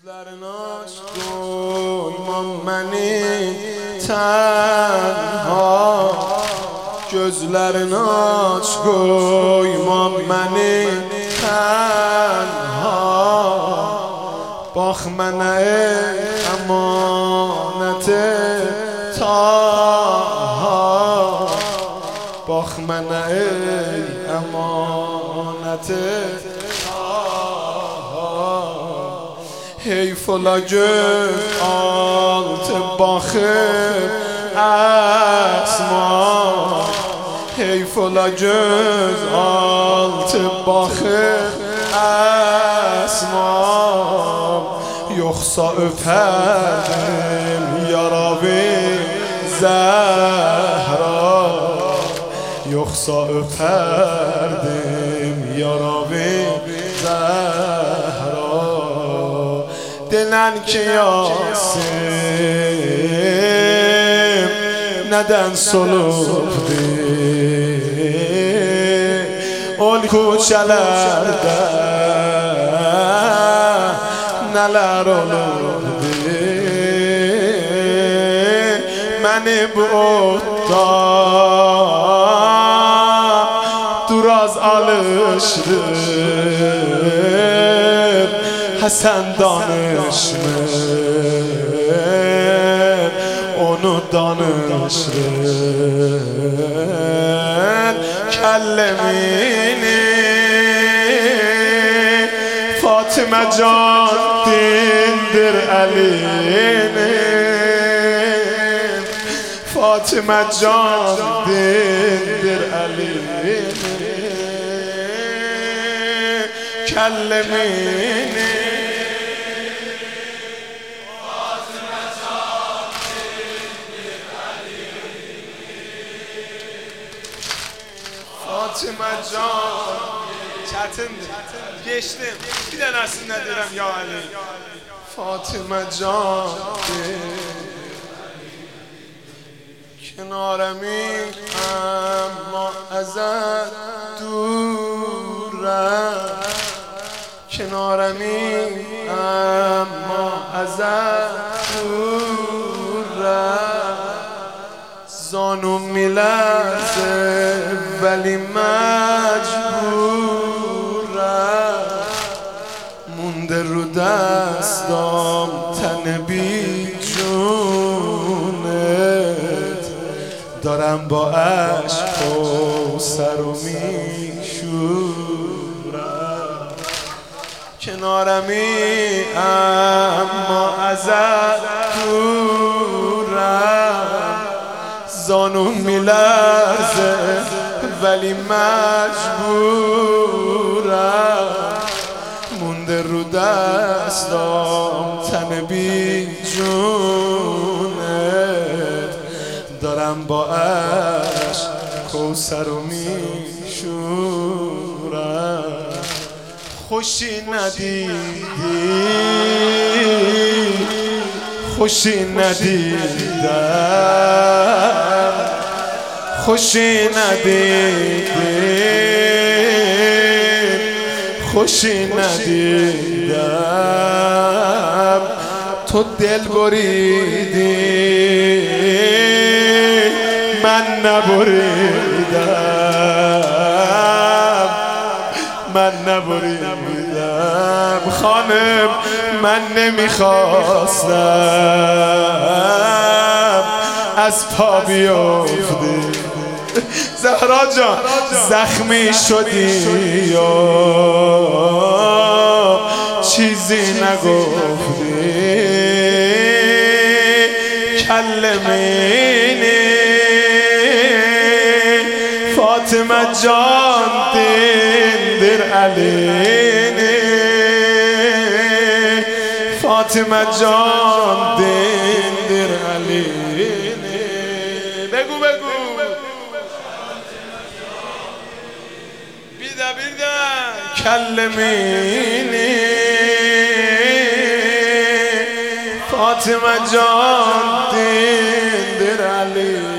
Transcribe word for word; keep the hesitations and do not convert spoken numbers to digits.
gözlerin aç doymam beni tenha, gözlerin aç koymam beni tenha. Bax mənə ey əmanəti taha, bax mənə ey əmanəti taha. Heyf ola göz altı baxır əsma, heyf ola göz altı baxır əsma. Yoxsa öpərdim yaravi Zəhra, yoxsa öpərdim yaravi Zəhra. Denən ki Yasim nədən solubdi, ol kuçələrdə nələr olurdu. Məni bu otda duraz alışdır, Həsən danışmır, onu danışır. Kəlləmini Fatimə can dindir əlinin, Fatimə can dindir əlinin. Kəlləmini Fatimə can dindir əlinin, Fatimə can. Çətindir, geçtim. Bir dənəsində deyirəm ya Ali. Fatimə can کنارمی اما ازت دورم، کنارمی اما ازت دورم. زانو میلرزه ولی مجبورم، مونده رو دستام تن بی جونت، دارم با عشق کوثر رو میشورم. کنارمی اما ازت دورم، زانو میلرزه ولی مجبورم، مونده رو دستام تن بی جونت، دارم با عشق کوثر رو میشورم. خوشی ندیدی، خوشی ندیدم، خوشی ندیدی، خوشی ندیدم. تو دل بریدی من نبریدم، من نبریدم. خانم من نمیخواستم از پا بیفتی، زهرا جان زخمی شدی یا چیزی نگفتی. کلمینی فاطمه جان دینdir علینی، فاطمه جان دینdir علینی. بگو بگو بیده بیده. کلمینی فاطمه جان دینdir علینی.